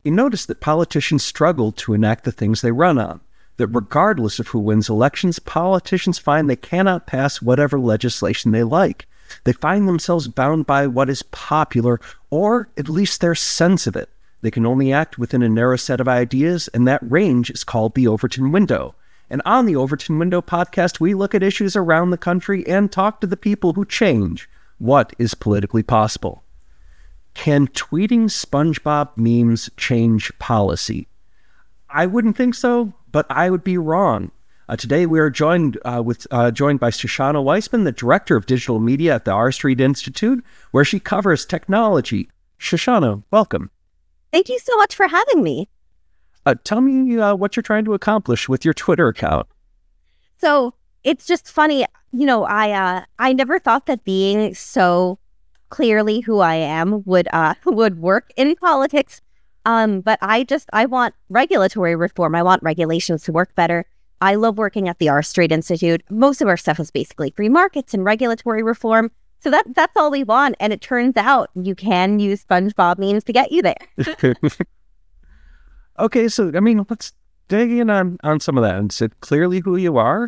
you notice that politicians struggle to enact the things they run on. That regardless of who wins elections, politicians find they cannot pass whatever legislation they like. They find themselves bound by what is popular, or at least their sense of it. They can only act within a narrow set of ideas, and that range is called the Overton window. And on the Overton Window podcast, we look at issues around the country and talk to the people who change what is politically possible. Can tweeting SpongeBob memes change policy? I wouldn't think so, but I would be wrong. Today we are joined by Shoshana Weissman, the Director of Digital Media at the R Street Institute, where she covers technology. Shoshana, welcome. Thank you so much for having me. Tell me what you're trying to accomplish with your Twitter account. So it's just funny, I never thought that being so clearly who I am would work in politics. But I want regulatory reform. I want regulations to work better. I love working at the R Street Institute. Most of our stuff is basically free markets and regulatory reform. So that's all we want. And it turns out you can use SpongeBob memes to get you there. Okay, so, let's dig in on some of that and say clearly who you are.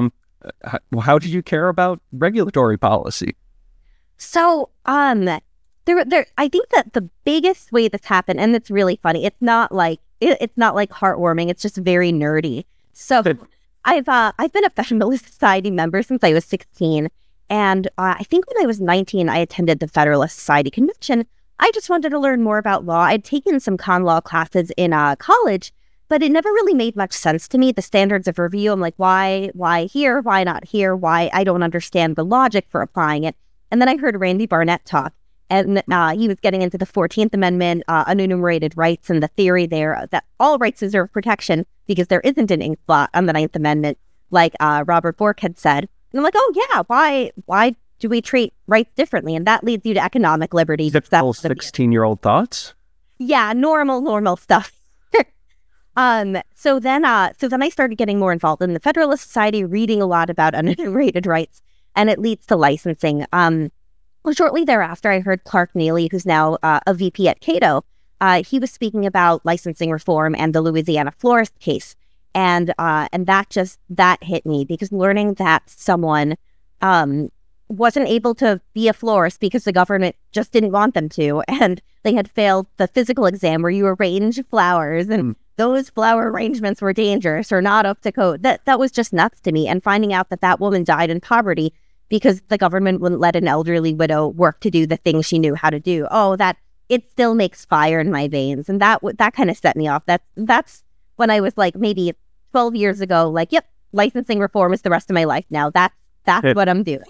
How did you care about regulatory policy? So, I think that the biggest way this happened, and it's really funny, it's not like heartwarming, it's just very nerdy. So I've been a Federalist Society member since I was 16. And I think when I was 19, I attended the Federalist Society convention. I just wanted to learn more about law. I'd taken some con law classes in college, but it never really made much sense to me. The standards of review, I'm like, why here? Why not here? Why? I don't understand the logic for applying it. And then I heard Randy Barnett talk, and he was getting into the 14th Amendment, unenumerated rights, and the theory there that all rights deserve protection because there isn't an ink blot on the 9th Amendment, like Robert Bork had said. And I'm like, oh yeah, why do we treat rights differently? And that leads you to economic liberty. Typical 16-year-old thoughts? Yeah, normal stuff. So then I started getting more involved in the Federalist Society, reading a lot about unenumerated rights, and it leads to licensing. Shortly thereafter, I heard Clark Neily, who's now a VP at Cato. He was speaking about licensing reform and the Louisiana florist case. And that hit me, because learning that someone wasn't able to be a florist because the government just didn't want them to, and they had failed the physical exam where you arrange flowers, and those flower arrangements were dangerous or not up to code. That was just nuts to me. And finding out that woman died in poverty because the government wouldn't let an elderly widow work to do the things she knew how to do. Oh, that it still makes fire in my veins, and that kind of set me off. That's when I was like maybe 12 years ago, like, yep, licensing reform is the rest of my life now. That's what I'm doing.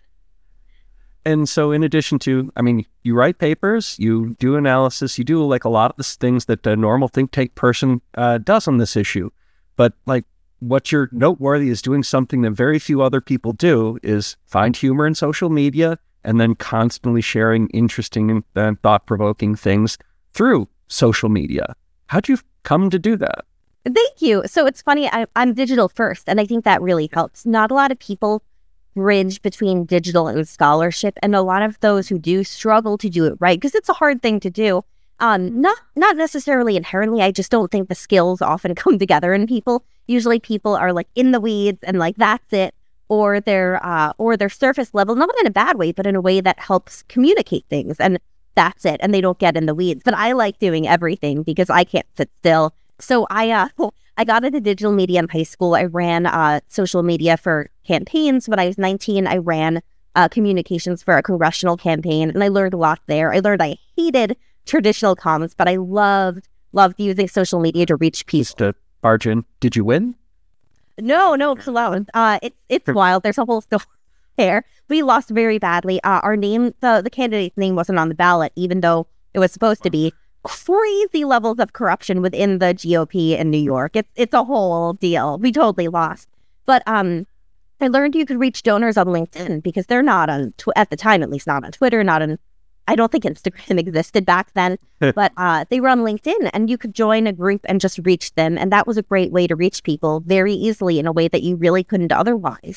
And so in addition to, you write papers, you do analysis, you do like a lot of the things that a normal think tank person does on this issue. But like what you're noteworthy is doing something that very few other people do, is find humor in social media and then constantly sharing interesting and thought-provoking things through social media. How'd you come to do that? Thank you. So it's funny, I'm digital first, and I think that really helps. Not a lot of people bridge between digital and scholarship, and a lot of those who do struggle to do it right, because it's a hard thing to do. Not necessarily inherently, I just don't think the skills often come together in people. Usually people are like in the weeds and like that's it, or they're surface level, not in a bad way, but in a way that helps communicate things, and that's it, and they don't get in the weeds. But I like doing everything because I can't sit still. So I got into digital media in high school. I ran social media for campaigns. When I was 19, I ran communications for a congressional campaign, and I learned a lot there. I learned I hated traditional comms, but I loved using social media to reach people. Just to barge in, did you win? No, it's alone. It's wild. There's a whole story there. We lost very badly. Our name, the candidate's name wasn't on the ballot, even though it was supposed to be. Crazy levels of corruption within the GOP in New York. It's a whole deal. We totally lost. But I learned you could reach donors on LinkedIn, because they're not on, at the time at least, not on Twitter, not on, I don't think Instagram existed back then, but they were on LinkedIn, and you could join a group and just reach them. And that was a great way to reach people very easily in a way that you really couldn't otherwise.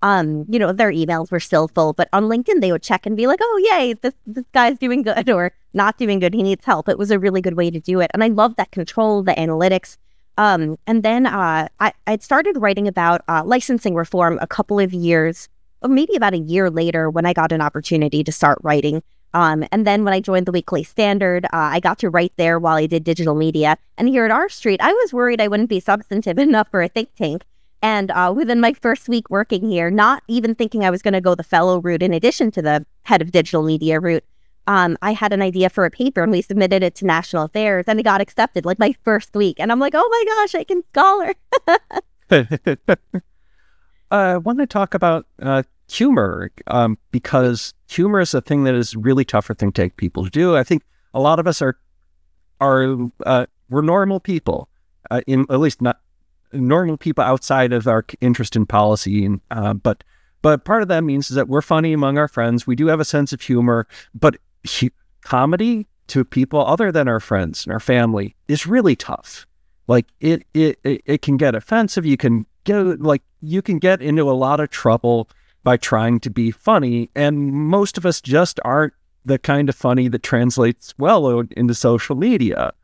Their emails were still full, but on LinkedIn, they would check and be like, oh, yay, this guy's doing good or not doing good. He needs help. It was a really good way to do it. And I love that control, the analytics. And then I'd started writing about licensing reform a couple of years, or maybe about a year later when I got an opportunity to start writing. And then when I joined the Weekly Standard, I got to write there while I did digital media. And here at R Street, I was worried I wouldn't be substantive enough for a think tank. And within my first week working here, not even thinking I was going to go the fellow route in addition to the head of digital media route, I had an idea for a paper and we submitted it to National Affairs and it got accepted like my first week. And I'm like, oh my gosh, I can scholar. I want to talk about humor because humor is a thing that is really tough for think tank people to do. I think a lot of us we're normal people, at least not normal people outside of our interest in policy, but part of that means is that we're funny among our friends. We do have a sense of humor, but comedy to people other than our friends and our family is really tough. Like it can get offensive. You can get into a lot of trouble by trying to be funny, and most of us just aren't the kind of funny that translates well into social media.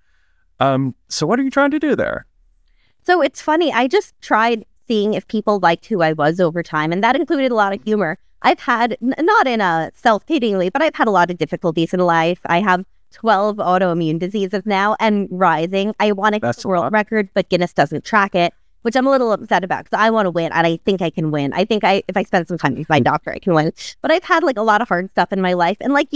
So what are you trying to do there? So it's funny. I just tried seeing if people liked who I was over time, and that included a lot of humor. I've had, not in a self-pityingly, but I've had a lot of difficulties in life. I have 12 autoimmune diseases now and rising. I want to get a world record, but Guinness doesn't track it, which I'm a little upset about because I want to win and I think I can win. I think if I spend some time with my doctor, I can win. But I've had like a lot of hard stuff in my life. And like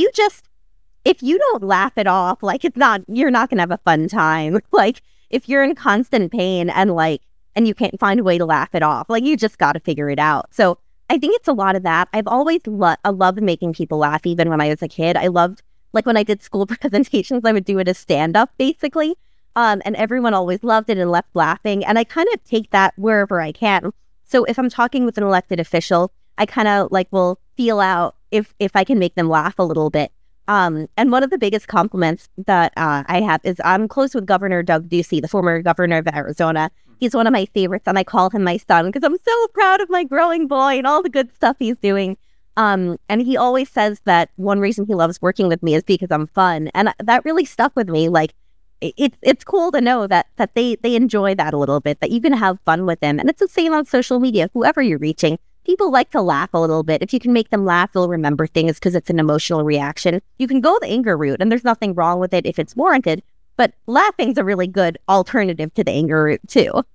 if you don't laugh it off, like you're not going to have a fun time. Like if you're in constant pain and you can't find a way to laugh it off, like you just got to figure it out. So I think it's a lot of that. I've always loved making people laugh, even when I was a kid. I loved, like when I did school presentations, I would do it as stand-up basically. And everyone always loved it and left laughing. And I kind of take that wherever I can. So if I'm talking with an elected official, I kind of will feel out if I can make them laugh a little bit. And one of the biggest compliments that I have is I'm close with Governor Doug Ducey, the former governor of Arizona. He's one of my favorites, and I call him my son because I'm so proud of my growing boy and all the good stuff he's doing. And he always says that one reason he loves working with me is because I'm fun. And that really stuck with me. Like, it's cool to know that they enjoy that a little bit, that you can have fun with them. And it's the same on social media, whoever you're reaching. People like to laugh a little bit. If you can make them laugh, they'll remember things because it's an emotional reaction. You can go the anger route, and there's nothing wrong with it if it's warranted. But laughing's a really good alternative to the anger route, too.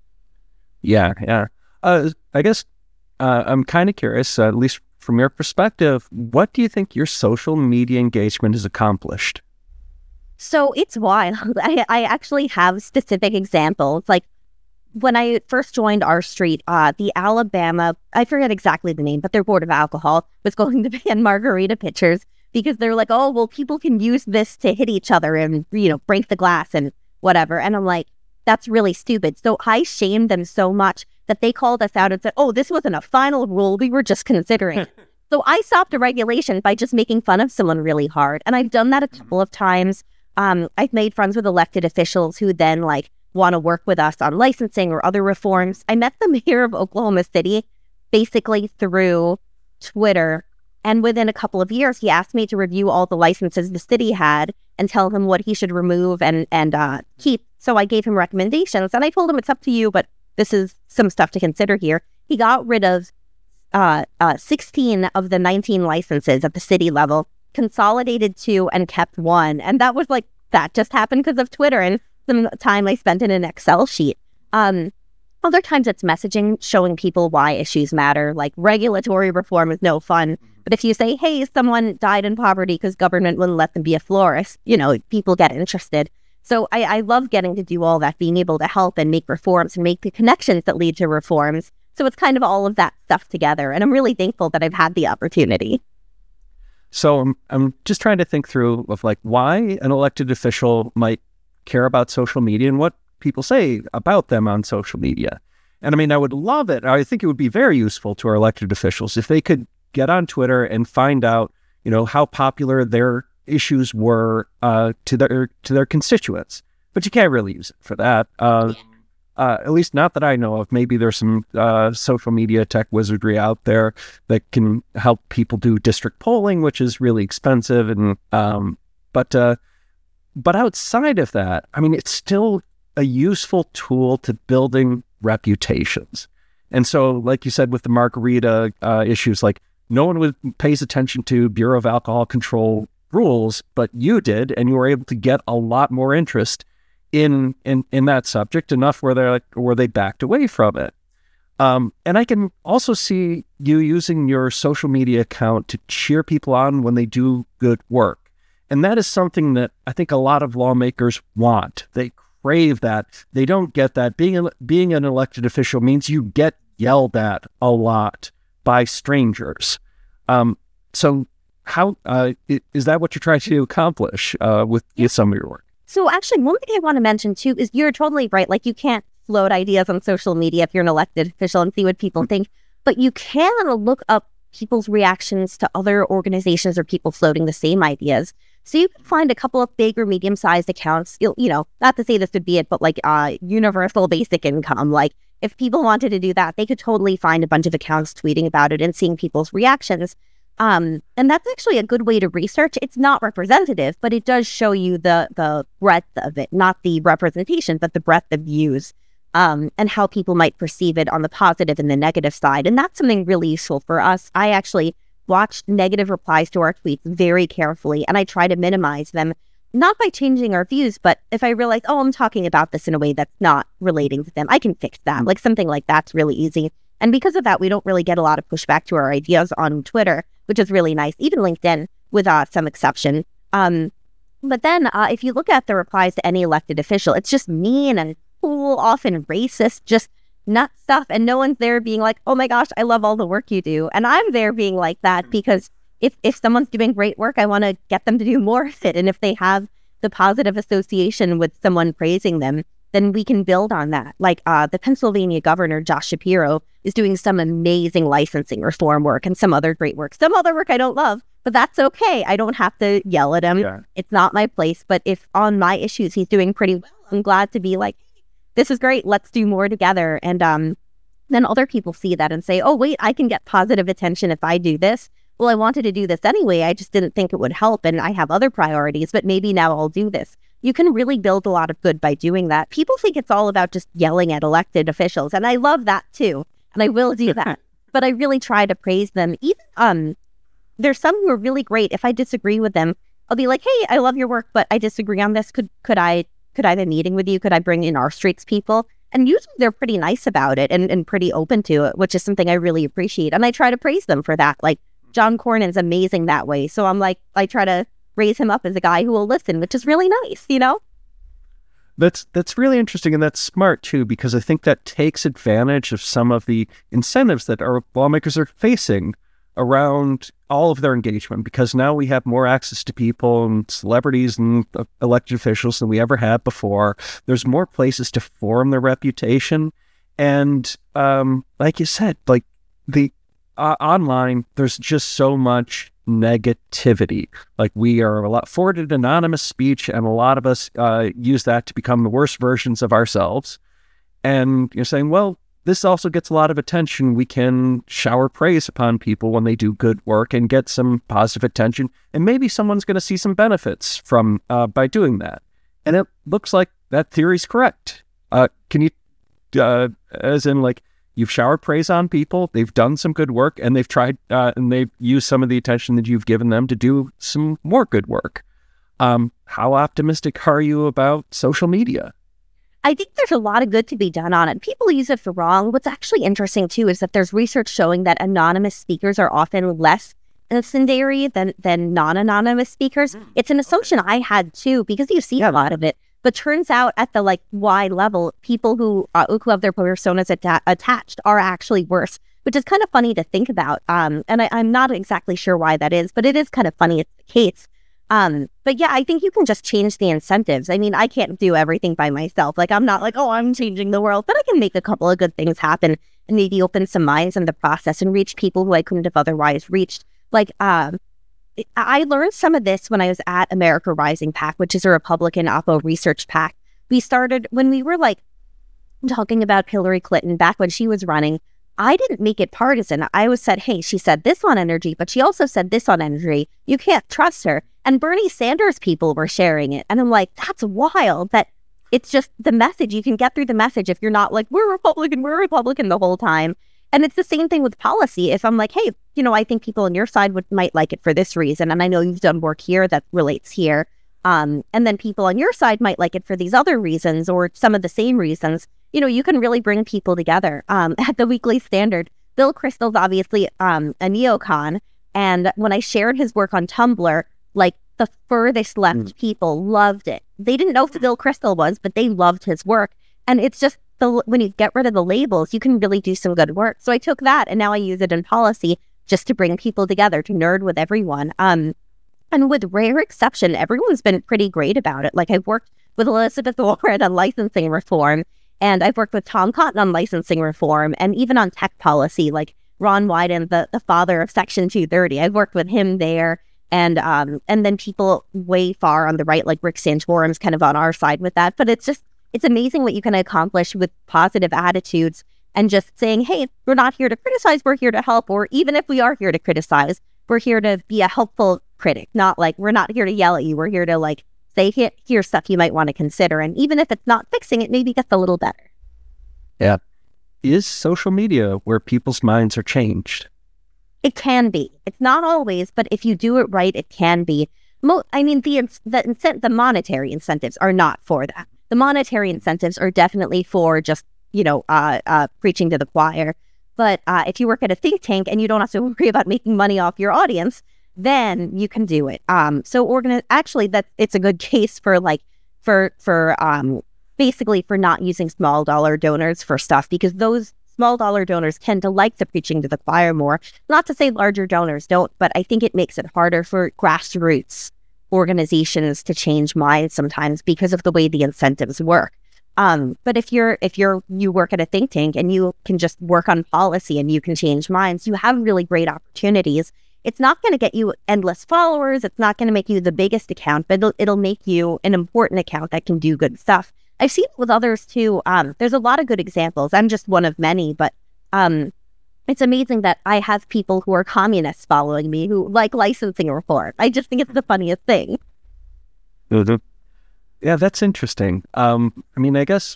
Yeah. I guess I'm kind of curious, at least from your perspective, what do you think your social media engagement has accomplished? So it's wild. I actually have specific examples. Like, when I first joined R Street, the Alabama, I forget exactly the name, but their board of alcohol was going to ban margarita pitchers because they're like, oh, well, people can use this to hit each other and, break the glass and whatever. And I'm like, that's really stupid. So I shamed them so much that they called us out and said, oh, this wasn't a final rule. We were just considering. So I stopped a regulation by just making fun of someone really hard. And I've done that a couple of times. I've made friends with elected officials who then want to work with us on licensing or other reforms. I met the mayor of Oklahoma City basically through Twitter. And within a couple of years, he asked me to review all the licenses the city had and tell him what he should remove and keep. So I gave him recommendations and I told him it's up to you, but this is some stuff to consider here. He got rid of 16 of the 19 licenses at the city level, consolidated 2 and kept 1. And that was that just happened because of Twitter and some time I spent in an Excel sheet. Other times it's messaging, showing people why issues matter, like regulatory reform is no fun. But if you say, hey, someone died in poverty because government wouldn't let them be a florist, people get interested. So I love getting to do all that, being able to help and make reforms and make the connections that lead to reforms. So it's kind of all of that stuff together. And I'm really thankful that I've had the opportunity. So I'm just trying to think through of why an elected official might care about social media and what people say about them on social media. And I mean, I would love it. I think it would be very useful to our elected officials if they could get on Twitter and find out, how popular their issues were to their constituents. But you can't really use it for that. at least not that I know of. Maybe there's some social media tech wizardry out there that can help people do district polling, which is really expensive. And but outside of that, I mean, it's still a useful tool to building reputations. And so, like you said, with the margarita issues, like no one pays attention to Bureau of Alcohol Control rules, but you did, and you were able to get a lot more interest in that subject, enough where they backed away from it. And I can also see you using your social media account to cheer people on when they do good work. And that is something that I think a lot of lawmakers want. They crave that. They don't get that. Being an elected official means you get yelled at a lot by strangers. So how is that what you're trying to accomplish with some of your work? So actually, one thing I want to mention too is you're totally right. Like, you can't float ideas on social media if you're an elected official and see what people think, but you can look up people's reactions to other organizations or people floating the same ideas. So you can find a couple of big or medium-sized accounts, not to say this would be it, but like universal basic income. Like, if people wanted to do that, they could totally find a bunch of accounts tweeting about it and seeing people's reactions. And that's actually a good way to research. It's not representative, but it does show you the breadth of it, not the representation, but the breadth of views, and how people might perceive it on the positive and the negative side. And that's something really useful for us. I actually watch negative replies to our tweets very carefully, and I try to minimize them, not by changing our views, but if I realize, I'm talking about this in a way that's not relating to them, I can fix that. Like, something like that's really easy. And because of that, we don't really get a lot of pushback to our ideas on Twitter, which is really nice, even LinkedIn, with some exception. But then if you look at the replies to any elected official, it's just mean and cruel, often racist, just nut stuff. And no one's there being like, oh my gosh, I love all the work you do. And I'm there being like that because if someone's doing great work, I want to get them to do more of it. And if they have the positive association with someone praising them, then we can build on that. Like the Pennsylvania governor, Josh Shapiro, is doing some amazing licensing reform work and some other great work. Some other work I don't love, but that's okay. I don't have to yell at him. Yeah. It's not my place. But if on my issues he's doing pretty well, I'm glad to be like, hey, this is great. Let's do more together. And then other people see that and say, oh, wait, I can get positive attention if I do this. Well, I wanted to do this anyway. I just didn't think it would help. And I have other priorities, but maybe now I'll do this. You can really build a lot of good by doing that. People think it's all about just yelling at elected officials, and I love that too, and I will do that. But I really try to praise them. Even there's some who are really great. If I disagree with them, I'll be like, "Hey, I love your work, but I disagree on this. Could I have a meeting with you? Could I bring in our streets people?" And usually they're pretty nice about it and pretty open to it, which is something I really appreciate. And I try to praise them for that. Like John Cornyn's amazing that way. So I'm like, I try to raise him up as a guy who will listen, which is really nice, That's really interesting, and that's smart too, because I think that takes advantage of some of the incentives that our lawmakers are facing around all of their engagement, because now we have more access to people and celebrities and elected officials than we ever had before. There's more places to form their reputation, and like you said, like the online, there's just so much negativity. Like, we are afforded anonymous speech, and a lot of us use that to become the worst versions of ourselves. And you're saying, well, this also gets a lot of attention. We can shower praise upon people when they do good work and get some positive attention, and maybe someone's going to see some benefits from by doing that. And it looks like that theory's correct. Can you, as in, like, you've showered praise on people, they've done some good work, and they've tried, and they've used some of the attention that you've given them to do some more good work. How optimistic are you about social media? I think there's a lot of good to be done on it. People use it for wrong. What's actually interesting, too, is that there's research showing that anonymous speakers are often less incendiary than non-anonymous speakers. It's an assumption I had, too, because you see a lot of it. But turns out at the wide level, people who have their personas attached are actually worse, which is kind of funny to think about. And I'm not exactly sure why that is, but it is kind of funny it's the case. But yeah, I think you can just change the incentives. I mean, I can't do everything by myself. Like, I'm not like, oh, I'm changing the world, but I can make a couple of good things happen and maybe open some minds in the process and reach people who I couldn't have otherwise reached. Like, I learned some of this when I was at America Rising PAC, which is a Republican Oppo research PAC. We started when we were talking about Hillary Clinton back when she was running, I didn't make it partisan. I always said, hey, she said this on energy, but she also said this on energy. You can't trust her. And Bernie Sanders people were sharing it. And I'm like, that's wild that it's just the message. You can get through the message if you're not like, we're Republican the whole time. And it's the same thing with policy. If I'm like, hey, I think people on your side might like it for this reason. And I know you've done work here that relates here. And then people on your side might like it for these other reasons or some of the same reasons. You can really bring people together. At the Weekly Standard, Bill Kristol's obviously a neocon. And when I shared his work on Tumblr, like the furthest left people loved it. They didn't know who Bill Kristol was, but they loved his work. And it's just when you get rid of the labels, you can really do some good work. So I took that and now I use it in policy just to bring people together, to nerd with everyone. And with rare exception, everyone's been pretty great about it. Like I've worked with Elizabeth Warren on licensing reform, and I've worked with Tom Cotton on licensing reform, and even on tech policy, like Ron Wyden, the father of Section 230. I've worked with him there. And then people way far on the right, like Rick Santorum's kind of on our side with that. But it's amazing what you can accomplish with positive attitudes and just saying, hey, we're not here to criticize, we're here to help. Or even if we are here to criticize, we're here to be a helpful critic. Not like, we're not here to yell at you. We're here to like say, here's stuff you might want to consider. And even if it's not fixing it, maybe gets a little better. Yeah. Is social media where people's minds are changed? It can be. It's not always, but if you do it right, it can be. The monetary incentives are not for that. The monetary incentives are definitely for just, preaching to the choir. But if you work at a think tank and you don't have to worry about making money off your audience, then you can do it. It's a good case for basically for not using small dollar donors for stuff, because those small dollar donors tend to like the preaching to the choir more. Not to say larger donors don't, but I think it makes it harder for grassroots organizations to change minds sometimes because of the way the incentives work. But if you work at a think tank and you can just work on policy and you can change minds, you have really great opportunities. It's not going to get you endless followers. It's not going to make you the biggest account, but it'll make you an important account that can do good stuff. I've seen it with others too. There's a lot of good examples. I'm just one of many, but it's amazing that I have people who are communists following me who like licensing reform. I just think it's the funniest thing. Mm-hmm. Yeah, that's interesting. I guess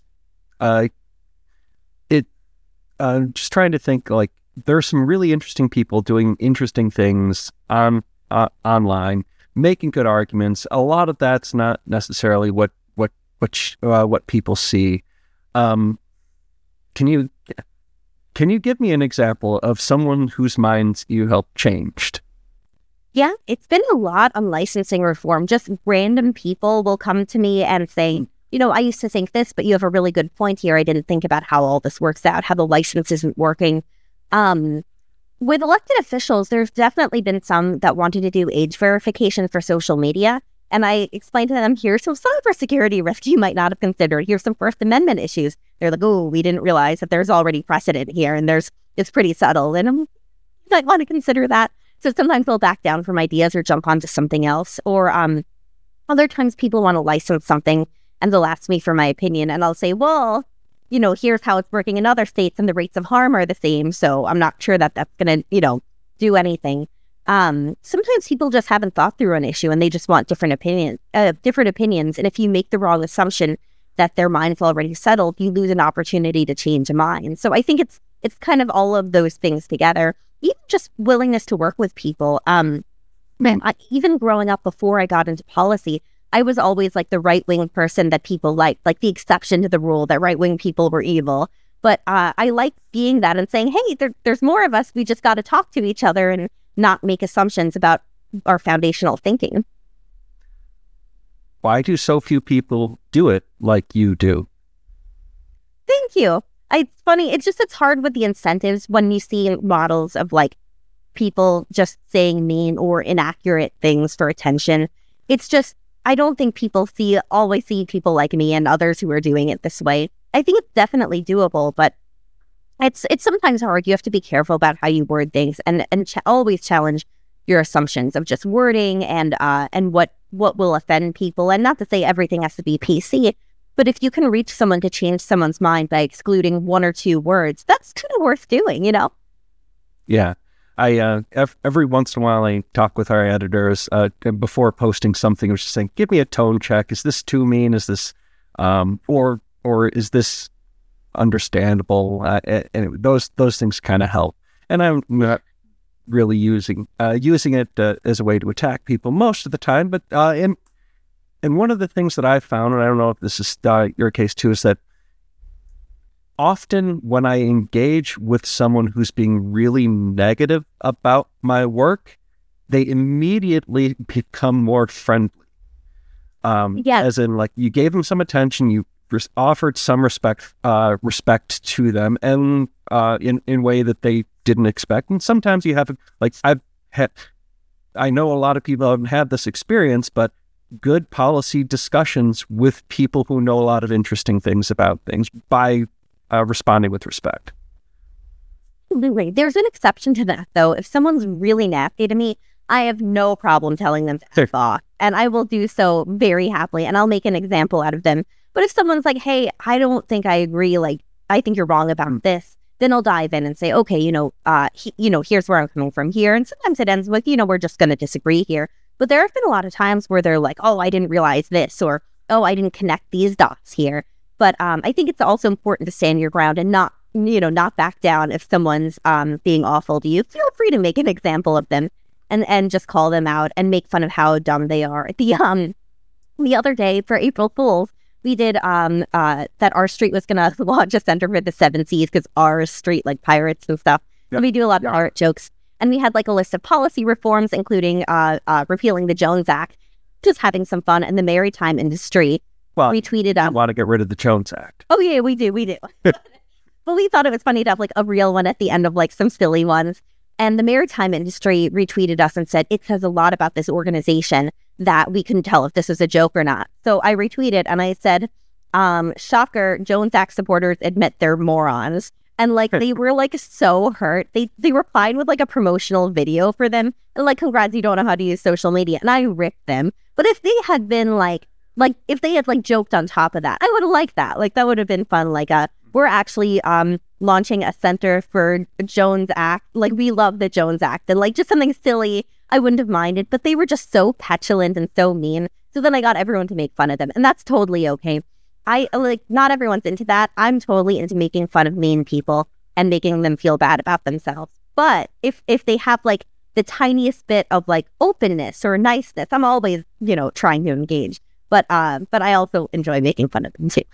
just trying to think, like, there's some really interesting people doing interesting things online, making good arguments. A lot of that's not necessarily what people see. Can you give me an example of someone whose minds you helped changed? Yeah, it's been a lot on licensing reform. Just random people will come to me and say, I used to think this, but you have a really good point here. I didn't think about how all this works out, how the license isn't working. With elected officials, there's definitely been some that wanted to do age verification for social media. And I explained to them, here's some cybersecurity risk you might not have considered. Here's some First Amendment issues. They're like, oh, we didn't realize that there's already precedent here and it's pretty subtle. And I might want to consider that. So sometimes they'll back down from ideas or jump onto something else. Or other times people want to license something and they'll ask me for my opinion. And I'll say, well, here's how it's working in other states and the rates of harm are the same. So I'm not sure that that's going to, do anything. Sometimes people just haven't thought through an issue and they just want different opinions. And if you make the wrong assumption that their mind's already settled, you lose an opportunity to change a mind. So I think it's kind of all of those things together. Even just willingness to work with people. Even growing up before I got into policy, I was always like the right-wing person that people liked, like the exception to the rule that right-wing people were evil. But I like being that and saying, hey, there's more of us. We just got to talk to each other and not make assumptions about our foundational thinking. Why do so few people do it like you do? Thank you. It's funny. It's hard with the incentives when you see models of like people just saying mean or inaccurate things for attention. It's just, I don't think people always see people like me and others who are doing it this way. I think it's definitely doable, but it's sometimes hard. You have to be careful about how you word things and always challenge your assumptions of just wording and what will offend people. And not to say everything has to be PC, But if you can reach someone to change someone's mind by excluding one or two words, that's kind of worth doing, you know? Yeah. Every once in a while, I talk with our editors before posting something, which is saying, give me a tone check. Is this too mean? Is this, or is this understandable? And those things kind of help. And I'm not really using it as a way to attack people most of the time. But and one of the things that I've found, and I don't know if this is your case too, is that often when I engage with someone who's being really negative about my work, they immediately become more friendly. As in, like, you gave them some attention, you offered some respect to them, and in a way that they didn't expect. And sometimes you have, like, I know a lot of people haven't had this experience, but good policy discussions with people who know a lot of interesting things about things by responding with respect. Absolutely. There's an exception to that, though. If someone's really nasty to me, I have no problem telling them to F off, and I will do so very happily, and I'll make an example out of them. But if someone's like, hey, I don't think I agree, like, I think you're wrong about this, then I'll dive in and say, okay, here's where I'm coming from here. And sometimes it ends with, we're just going to disagree here. But there have been a lot of times where they're like, oh, I didn't realize this, or, oh, I didn't connect these dots here. But I think it's also important to stand your ground and not back down if someone's being awful to you. Feel free to make an example of them and just call them out and make fun of how dumb they are. The other day for April Fools, we did that our street was going to launch a center for the Seven Seas because our street, like pirates and stuff. Yep. And we do a lot of pirate jokes. And we had like a list of policy reforms, including repealing the Jones Act, just having some fun, and the maritime industry. Well, retweeted I want to get rid of the Jones Act. Oh, yeah, we do. But we thought it was funny to have like a real one at the end of like some silly ones. And the maritime industry retweeted us and said, it says a lot about this organization that we couldn't tell if this was a joke or not. So I retweeted and I said, shocker, Jones Act supporters admit they're morons. And like they were like so hurt. They replied with like a promotional video for them. And like, congrats, you don't know how to use social media. And I ripped them. But if they had been like if they had like joked on top of that, I would have liked that. Like that would have been fun. Like we're actually launching a center for Jones Act. Like we love the Jones Act, and like just something silly, I wouldn't have minded. But they were just so petulant and so mean. So then I got everyone to make fun of them, and that's totally okay. I like not everyone's into that. I'm totally into making fun of mean people and making them feel bad about themselves. But if they have like the tiniest bit of like openness or niceness, I'm always trying to engage. But I also enjoy making fun of them too.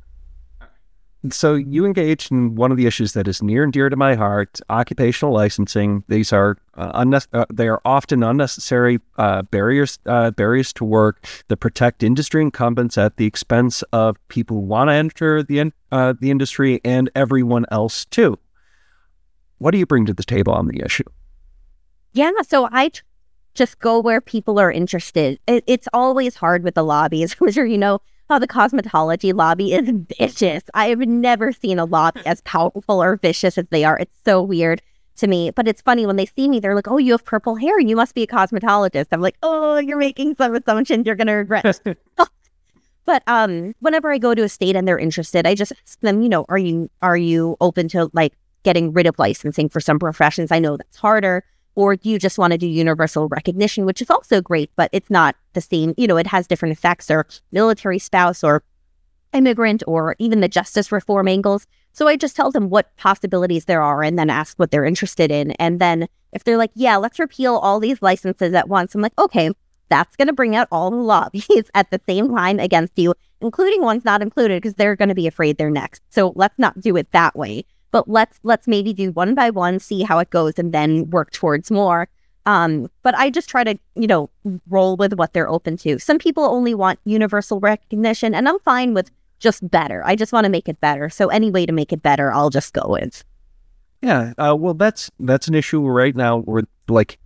So you engaged in one of the issues that is near and dear to my heart: occupational licensing. These are they are often unnecessary barriers to work that protect industry incumbents at the expense of people who want to enter the industry and everyone else too. What do you bring to the table on the issue? Yeah, so I just go where people are interested. It's always hard with the lobbies. I'm sure you know how the cosmetology lobby is vicious. I have never seen a lobby as powerful or vicious as they are. It's so weird to me. But it's funny when they see me, they're like, oh, you have purple hair. You must be a cosmetologist. I'm like, oh, you're making some assumptions you're going to regret. But whenever I go to a state and they're interested, I just ask them, are you open to like getting rid of licensing for some professions? I know that's harder. Or do you just want to do universal recognition, which is also great, but it's not the same. It has different effects, or military spouse or immigrant, or even the justice reform angles. So I just tell them what possibilities there are and then ask what they're interested in. And then if they're like, yeah, let's repeal all these licenses at once, I'm like, okay, that's going to bring out all the lobbies at the same time against you, including ones not included, because they're going to be afraid they're next. So let's not do it that way. But let's maybe do one by one, see how it goes, and then work towards more. But I just try to, roll with what they're open to. Some people only want universal recognition, and I'm fine with just better. I just want to make it better. So any way to make it better, I'll just go with. Yeah. Well, that's an issue right now where like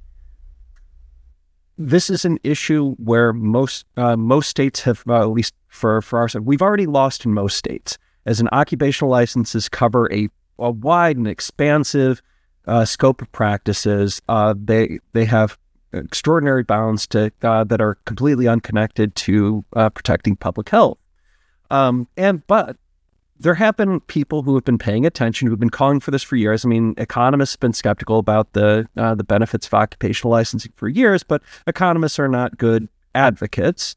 this is an issue where most states have, at least for our side, we've already lost in most states, as in occupational licenses cover a wide and expansive scope of practices. They have extraordinary bounds that are completely unconnected to protecting public health. But there have been people who have been paying attention, who've been calling for this for years. I mean, economists have been skeptical about the benefits of occupational licensing for years, but economists are not good advocates.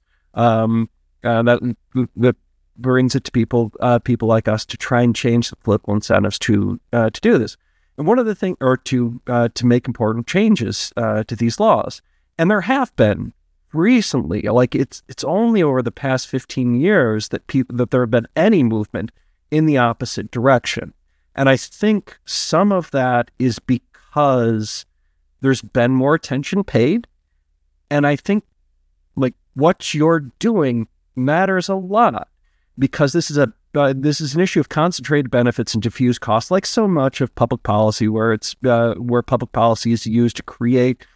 That brings it to people like us to try and change the political incentives to do this. And one of the things, or to make important changes to these laws, and there have been recently. Like it's only over the past 15 years that there have been any movement in the opposite direction. And I think some of that is because there's been more attention paid. And I think like what you're doing matters a lot, because this is an issue of concentrated benefits and diffuse costs, like so much of public policy, where public policy is used to create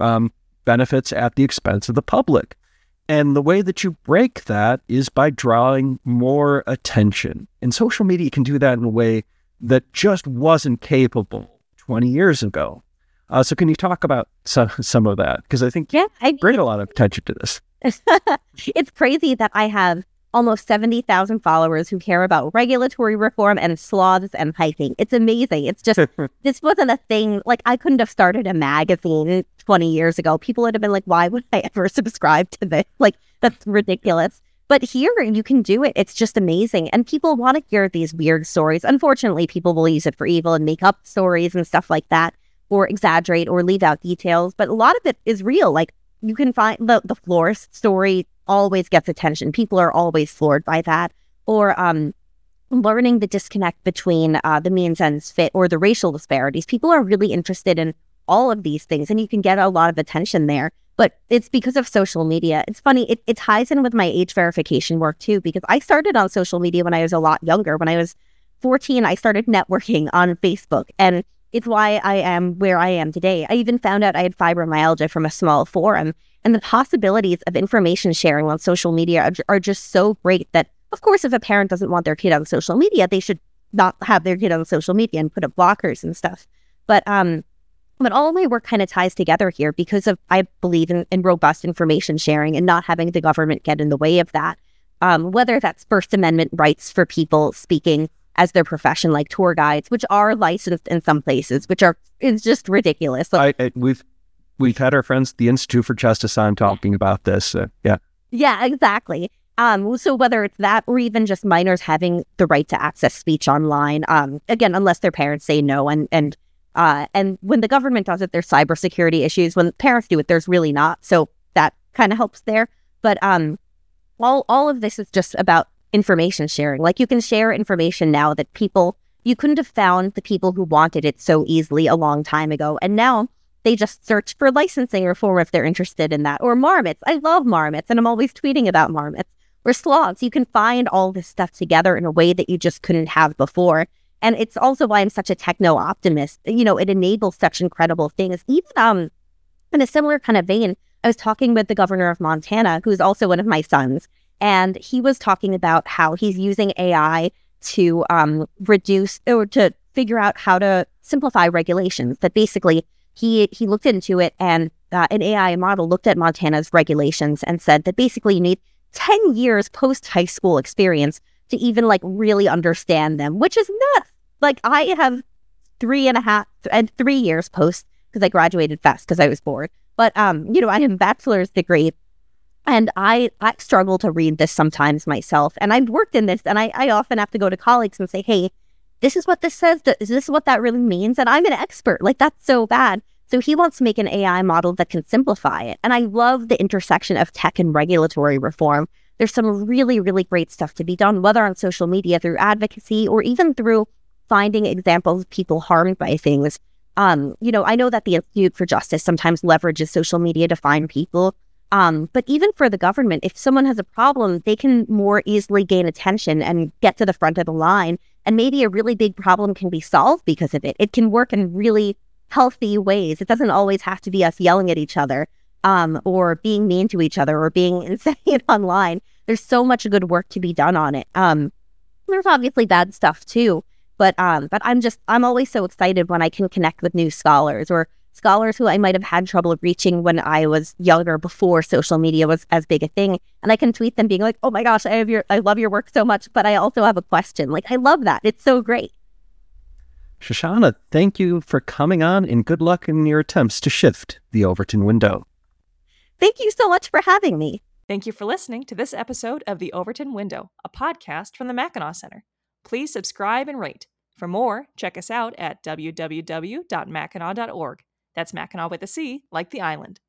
benefits at the expense of the public. And the way that you break that is by drawing more attention. And social media can do that in a way that just wasn't capable 20 years ago. So can you talk about some of that? Because I think you bring a lot of attention to this. It's crazy that I have almost 70,000 followers who care about regulatory reform and sloths and hiking. It's amazing. It's just, this wasn't a thing. Like, I couldn't have started a magazine 20 years ago. People would have been like, why would I ever subscribe to this? Like, that's ridiculous. But here you can do it. It's just amazing. And people want to hear these weird stories. Unfortunately, people will use it for evil and make up stories and stuff like that, or exaggerate or leave out details. But a lot of it is real. Like, you can find the florist story always gets attention. People are always floored by that. Or learning the disconnect between the means ends fit, or the racial disparities. People are really interested in all of these things, and you can get a lot of attention there. But it's because of social media. It's funny, it ties in with my age verification work too, because I started on social media when I was a lot younger. When I was 14, I started networking on Facebook, and it's why I am where I am today. I even found out I had fibromyalgia from a small forum, and the possibilities of information sharing on social media are just so great that, of course, if a parent doesn't want their kid on social media, they should not have their kid on social media and put up blockers and stuff. But all of my work kind of ties together here because of, I believe in robust information sharing and not having the government get in the way of that. Whether that's First Amendment rights for people speaking as their profession, like tour guides, which are licensed in some places, it's just ridiculous. So, we've had our friends at the Institute for Justice on talking about this. Yeah, exactly. So whether it's that, or even just minors having the right to access speech online, again, unless their parents say no, and when the government does it, there's cybersecurity issues. When parents do it, there's really not. So that kind of helps there. But all of this is just about information sharing. Like, you can share information now that you couldn't have found the people who wanted it so easily a long time ago. And now they just search for licensing reform if they're interested in that. Or marmots. I love marmots, and I'm always tweeting about marmots. Or sloths. You can find all this stuff together in a way that you just couldn't have before. And it's also why I'm such a techno-optimist. You know, it enables such incredible things. Even in a similar kind of vein, I was talking with the governor of Montana, who's also one of my sons, and he was talking about how he's using AI to reduce, or to figure out how to simplify regulations. That basically, he looked into it, and an AI model looked at Montana's regulations and said that basically you need 10 years post-high school experience to even like really understand them, which is nuts. Like, I have 3 years post, because I graduated fast because I was bored. But, I have a bachelor's degree, and I struggle to read this sometimes myself. And I've worked in this, and I often have to go to colleagues and say, hey, this is what this says. Is this what that really means? And I'm an expert. Like, that's so bad. So he wants to make an AI model that can simplify it. And I love the intersection of tech and regulatory reform. There's some really, really great stuff to be done, whether on social media, through advocacy, or even through finding examples of people harmed by things. I know that the Institute for Justice sometimes leverages social media to find people. But even for the government, if someone has a problem, they can more easily gain attention and get to the front of the line. And maybe a really big problem can be solved because of it. It can work in really healthy ways. It doesn't always have to be us yelling at each other, or being mean to each other, or being insane online. There's so much good work to be done on it. There's obviously bad stuff too, but I'm always so excited when I can connect with new scholars, or scholars who I might have had trouble reaching when I was younger before social media was as big a thing. And I can tweet them being like, oh my gosh, I love your work so much, but I also have a question. Like, I love that. It's so great. Shoshana, thank you for coming on, and good luck in your attempts to shift the Overton window. Thank you so much for having me. Thank you for listening to this episode of The Overton Window, a podcast from the Mackinac Center. Please subscribe and rate. For more, check us out at www.mackinac.org. That's Mackinac with a C, like the island.